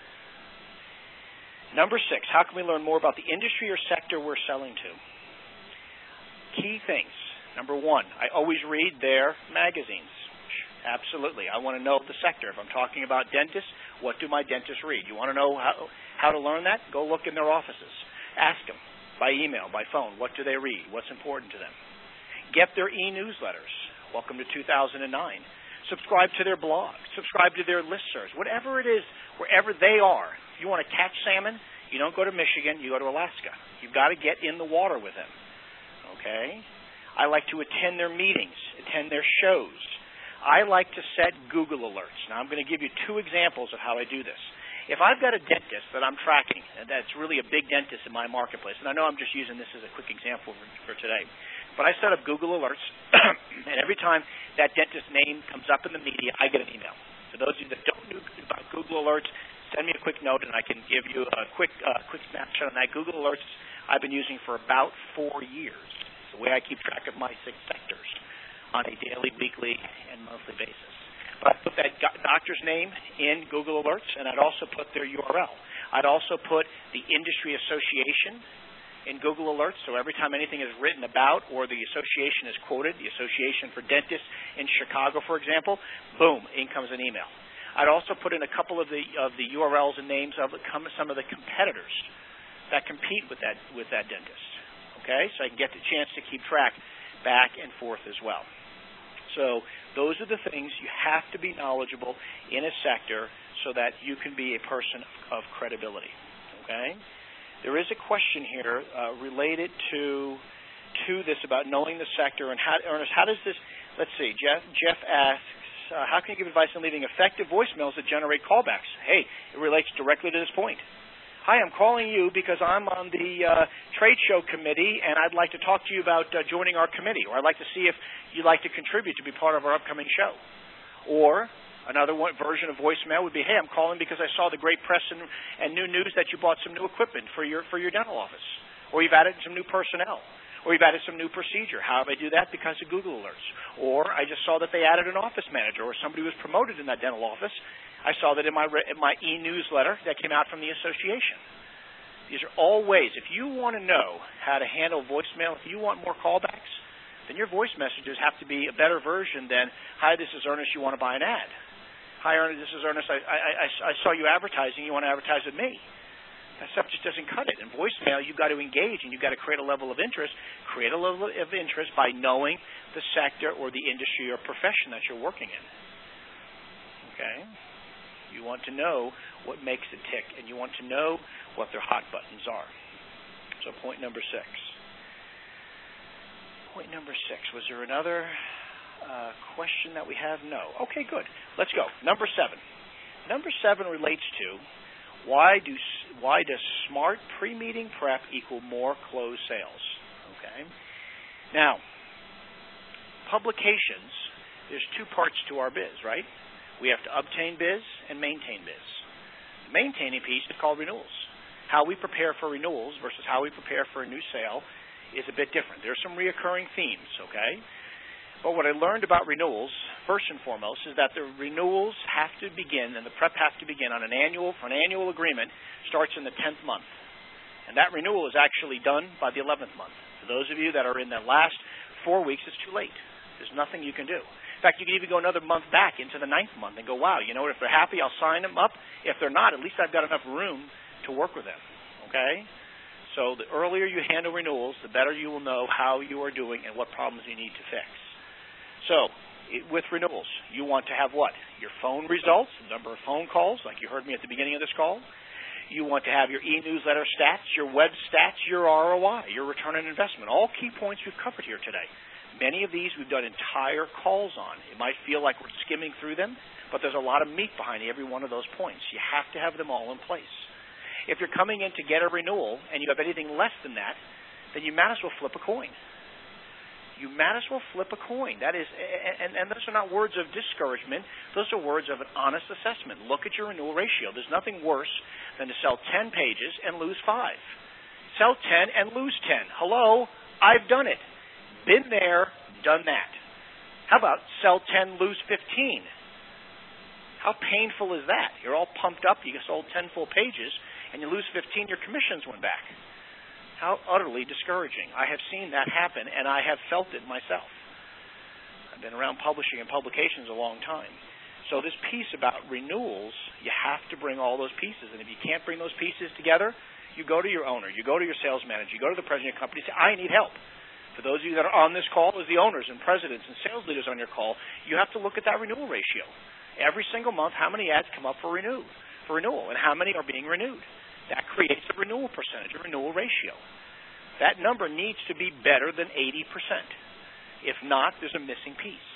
Number 6, how can we learn more about the industry or sector we're selling to? Key things. Number 1, I always read their magazines. Absolutely. I want to know the sector. If I'm talking about dentists, what do my dentists read? You want to know how to learn that? Go look in their offices. Ask them by email, by phone, what do they read? What's important to them? Get their e-newsletters. Welcome to 2009. Subscribe to their blog. Subscribe to their listservs. Whatever it is, wherever they are. If you want to catch salmon, you don't go to Michigan, you go to Alaska. You've got to get in the water with them. Okay? I like to attend their meetings, attend their shows. I like to set Google alerts. Now, I'm going to give you 2 examples of how I do this. If I've got a dentist that I'm tracking, and that's really a big dentist in my marketplace, and I know I'm just using this as a quick example for today, but I set up Google alerts, and every time that dentist name comes up in the media, I get an email. For those of you that don't know about Google alerts, send me a quick note, and I can give you a quick snapshot on that. Google alerts I've been using for about 4 years. It's the way I keep track of my 6 sectors on a daily, weekly, and monthly basis. But I put that doctor's name in Google Alerts, and I'd also put their URL. I'd also put the industry association in Google Alerts, so every time anything is written about or the association is quoted, the Association for Dentists in Chicago, for example, boom, in comes an email. I'd also put in a couple of the URLs and names of some of the competitors that compete with that dentist. Okay, so I can get the chance to keep track back and forth as well. So those are the things you have to be knowledgeable in a sector so that you can be a person of credibility. Okay. There is a question here related to this about knowing the sector and Ernest, how does this? Let's see. Jeff asks, how can you give advice on leaving effective voicemails that generate callbacks? Hey, it relates directly to this point. Hi, I'm calling you because I'm on the trade show committee, and I'd like to talk to you about joining our committee, or I'd like to see if you'd like to contribute to be part of our upcoming show. Or another version of voicemail would be, hey, I'm calling because I saw the great press and new news that you bought some new equipment for your dental office, or you've added some new personnel, or you've added some new procedure. How did I do that? Because of Google Alerts. Or I just saw that they added an office manager, or somebody was promoted in that dental office. I saw that in my e-newsletter that came out from the association. These are all ways. If you want to know how to handle voicemail, if you want more callbacks, then your voice messages have to be a better version than, hi, this is Ernest, you want to buy an ad. Hi, Ernest, this is Ernest. I saw you advertising. You want to advertise with me. That stuff just doesn't cut it. In voicemail, you've got to engage, and you've got to create a level of interest. Create a level of interest by knowing the sector or the industry or profession that you're working in. Okay? You want to know what makes it tick, and you want to know what their hot buttons are. So point number 6. Point number 6. Was there another question that we have? No. Okay, good. Let's go. Number 7. Number 7 relates to why does smart pre-meeting prep equal more closed sales? Okay. Now, publications, there's 2 parts to our biz, right? We have to obtain biz and maintain biz. The maintaining piece is called renewals. How we prepare for renewals versus how we prepare for a new sale is a bit different. There's some reoccurring themes, okay? But what I learned about renewals, first and foremost, is that the renewals have to begin and the prep has to begin on an annual agreement starts in the 10th month. And that renewal is actually done by the 11th month. For those of you that are in the last 4 weeks, it's too late. There's nothing you can do. In fact, you can even go another month back into the 9th month and go, wow, you know what, if they're happy, I'll sign them up. If they're not, at least I've got enough room to work with them. Okay? So the earlier you handle renewals, the better you will know how you are doing and what problems you need to fix. So, with renewals, you want to have what? Your phone results, the number of phone calls, like you heard me at the beginning of this call. You want to have your e-newsletter stats, your web stats, your ROI, your return on investment, all key points we've covered here today. Many of these we've done entire calls on. It might feel like we're skimming through them, but there's a lot of meat behind every one of those points. You have to have them all in place. If you're coming in to get a renewal and you have anything less than that, then you might as well flip a coin. You might as well flip a coin. That is, and those are not words of discouragement. Those are words of an honest assessment. Look at your renewal ratio. There's nothing worse than to sell 10 pages and lose 5. Sell 10 and lose 10. Hello, I've done it. Been there, done that. How about sell 10, lose 15? How painful is that? You're all pumped up. You sold 10 full pages, and you lose 15. Your commissions went back. How utterly discouraging. I have seen that happen, and I have felt it myself. I've been around publishing and publications a long time. So this piece about renewals, you have to bring all those pieces. And if you can't bring those pieces together, you go to your owner, you go to your sales manager, you go to the president of your company and say, I need help. For those of you that are on this call, as the owners and presidents and sales leaders on your call, you have to look at that renewal ratio. Every single month, how many ads come up for renewal, and how many are being renewed. That creates a renewal percentage, a renewal ratio. That number needs to be better than 80%. If not, there's a missing piece.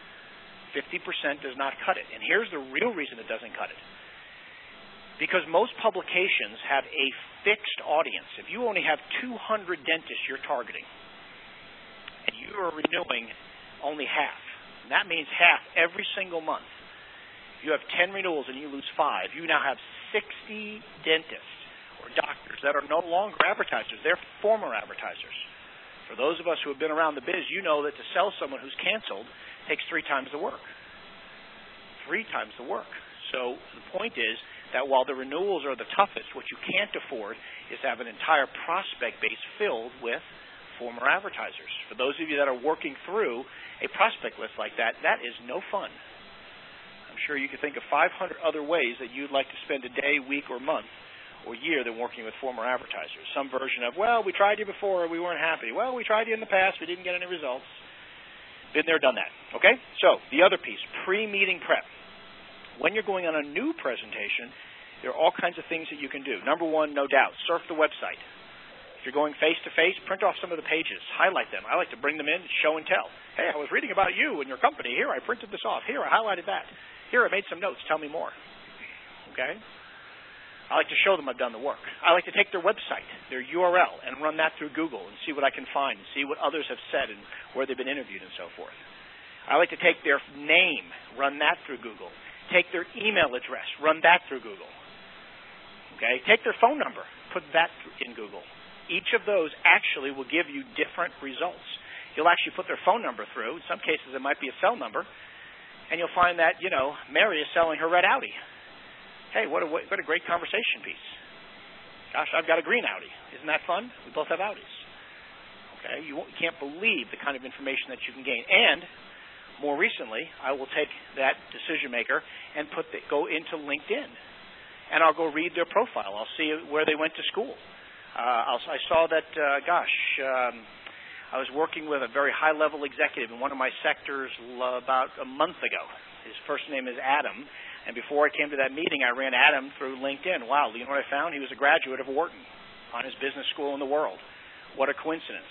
50% does not cut it. And here's the real reason it doesn't cut it. Because most publications have a fixed audience. If you only have 200 dentists you're targeting, and you are renewing only half, and that means half every single month. If you have 10 renewals and you lose 5, you now have 60 dentists or doctors that are no longer advertisers. They're former advertisers. For those of us who have been around the biz, you know that to sell someone who's canceled takes 3 times the work. 3 times the work. So the point is that while the renewals are the toughest, what you can't afford is to have an entire prospect base filled with former advertisers. For those of you that are working through a prospect list like that, that is no fun. I'm sure you could think of 500 other ways that you'd like to spend a day, week, or month or year than working with former advertisers. Some version of, well, we tried you before, we weren't happy. Well, we tried you in the past, we didn't get any results. Been there, done that. Okay? So the other piece, pre-meeting prep. When you're going on a new presentation, there are all kinds of things that you can do. Number one, no doubt, surf the website. If you're going face-to-face, print off some of the pages. Highlight them. I like to bring them in, show and tell. Hey, I was reading about you and your company. Here, I printed this off. Here, I highlighted that. Here, I made some notes. Tell me more. Okay? I like to show them I've done the work. I like to take their website, their URL, and run that through Google and see what I can find and see what others have said and where they've been interviewed and so forth. I like to take their name, run that through Google. Take their email address, run that through Google. Okay? Take their phone number, put that in Google. Each of those actually will give you different results. You'll actually put their phone number through. In some cases, it might be a cell number. And you'll find that, Mary is selling her red Audi. Hey, what a great conversation piece. Gosh, I've got a green Audi. Isn't that fun? We both have Audis. Okay? You can't believe the kind of information that you can gain. And more recently, I will take that decision maker and go into LinkedIn, and I'll go read their profile. I'll see where they went to school. I saw that, I was working with a very high-level executive in one of my sectors about a month ago. His first name is Adam, and before I came to that meeting, I ran Adam through LinkedIn. Wow, you know what I found? He was a graduate of Wharton, finest business school in the world. What a coincidence.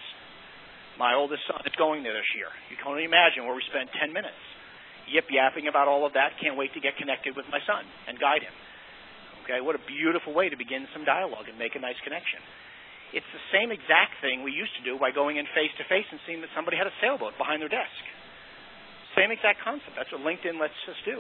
My oldest son is going there this year. You can only imagine where we spent 10 minutes yip-yapping about all of that. Can't wait to get connected with my son and guide him. Okay, what a beautiful way to begin some dialogue and make a nice connection. It's the same exact thing we used to do by going in face-to-face and seeing that somebody had a sailboat behind their desk. Same exact concept. That's what LinkedIn lets us do.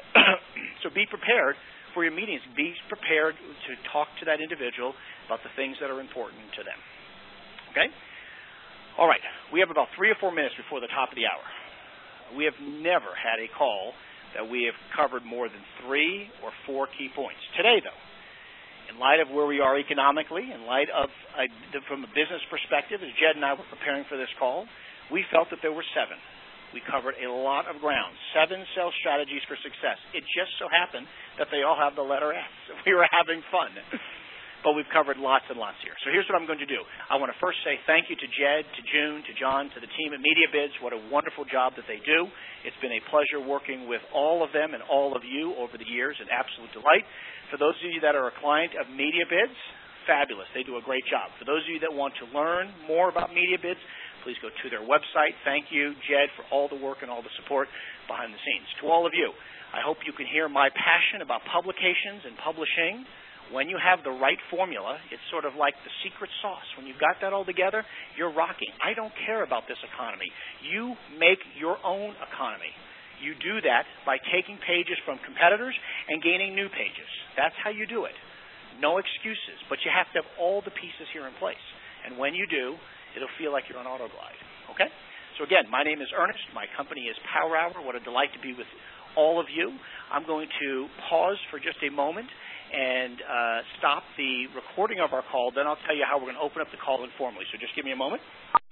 So be prepared for your meetings. Be prepared to talk to that individual about the things that are important to them. Okay? All right, we have about 3 or 4 minutes before the top of the hour. We have never had a call that we have covered more than 3 or 4 key points. Today, though, in light of where we are economically, in light of, from a business perspective, as Jed and I were preparing for this call, we felt that there were 7. We covered a lot of ground, 7 sales strategies for success. It just so happened that they all have the letter S. We were having fun. But we've covered lots and lots here. So here's what I'm going to do. I want to first say thank you to Jed, to June, to John, to the team at MediaBids. What a wonderful job that they do. It's been a pleasure working with all of them and all of you over the years, an absolute delight. For those of you that are a client of MediaBids, fabulous. They do a great job. For those of you that want to learn more about MediaBids, please go to their website. Thank you, Jed, for all the work and all the support behind the scenes. To all of you, I hope you can hear my passion about publications and publishing. When you have the right formula, it's sort of like the secret sauce. When you've got that all together, you're rocking. I don't care about this economy. You make your own economy. You do that by taking pages from competitors and gaining new pages. That's how you do it. No excuses, but you have to have all the pieces here in place. And when you do, it'll feel like you're on autoglide. Okay? So again, my name is Ernest. My company is Power Hour. What a delight to be with all of you. I'm going to pause for just a moment and stop the recording of our call. Then I'll tell you how we're going to open up the call informally. So just give me a moment.